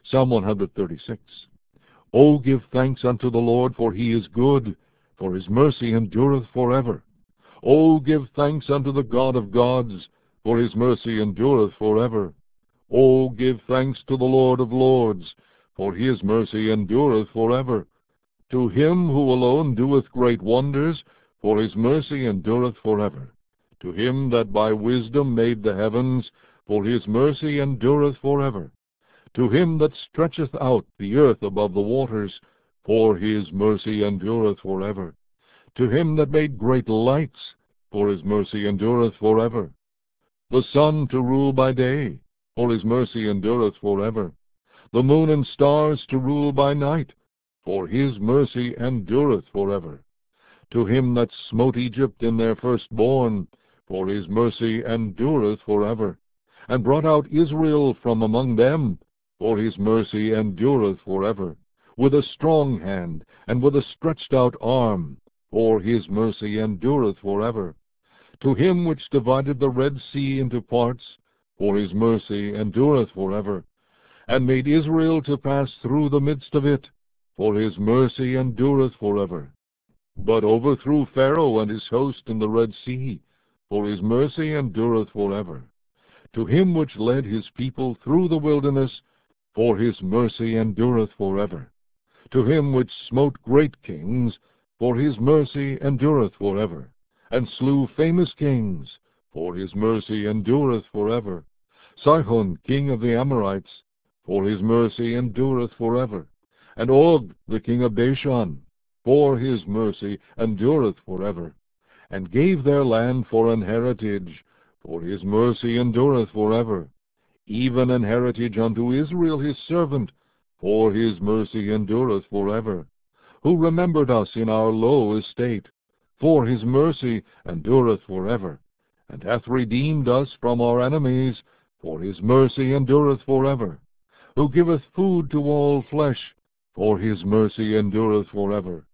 Psalm 136. O give thanks unto the Lord, for he is good, for his mercy endureth forever. O give thanks unto the God of gods, for his mercy endureth forever. O give thanks to the Lord of lords, for his mercy endureth forever. To him who alone doeth great wonders, for his mercy endureth forever. To him that by wisdom made the heavens, for his mercy endureth forever. To him that stretcheth out the earth above the waters, for his mercy endureth forever. To him that made great lights, for his mercy endureth forever. The sun to rule by day, for his mercy endureth forever. The moon and stars to rule by night, for his mercy endureth forever. To him that smote Egypt in their firstborn, for his mercy endureth forever. And brought out Israel from among them, for his mercy endureth forever. With a strong hand, and with a stretched out arm, for his mercy endureth forever. To him which divided the Red Sea into parts, for his mercy endureth forever. And made Israel to pass through the midst of it, for his mercy endureth forever. But overthrew Pharaoh and his host in the Red Sea, for his mercy endureth forever. To him which led his people through the wilderness, for his mercy endureth forever. To him which smote great kings, for his mercy endureth forever. And slew famous kings, for his mercy endureth forever. Sihon king of the Amorites, for his mercy endureth forever. And Og the king of Bashan, for his mercy endureth forever. And gave their land for an heritage, for his mercy endureth forever. Even an heritage unto Israel his servant, for his mercy endureth forever. Who remembered us in our low estate, for his mercy endureth forever. And hath redeemed us from our enemies, for his mercy endureth forever. Who giveth food to all flesh, for his mercy endureth forever.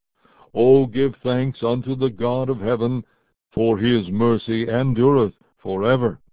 O give thanks unto the God of heaven, for his mercy endureth forever.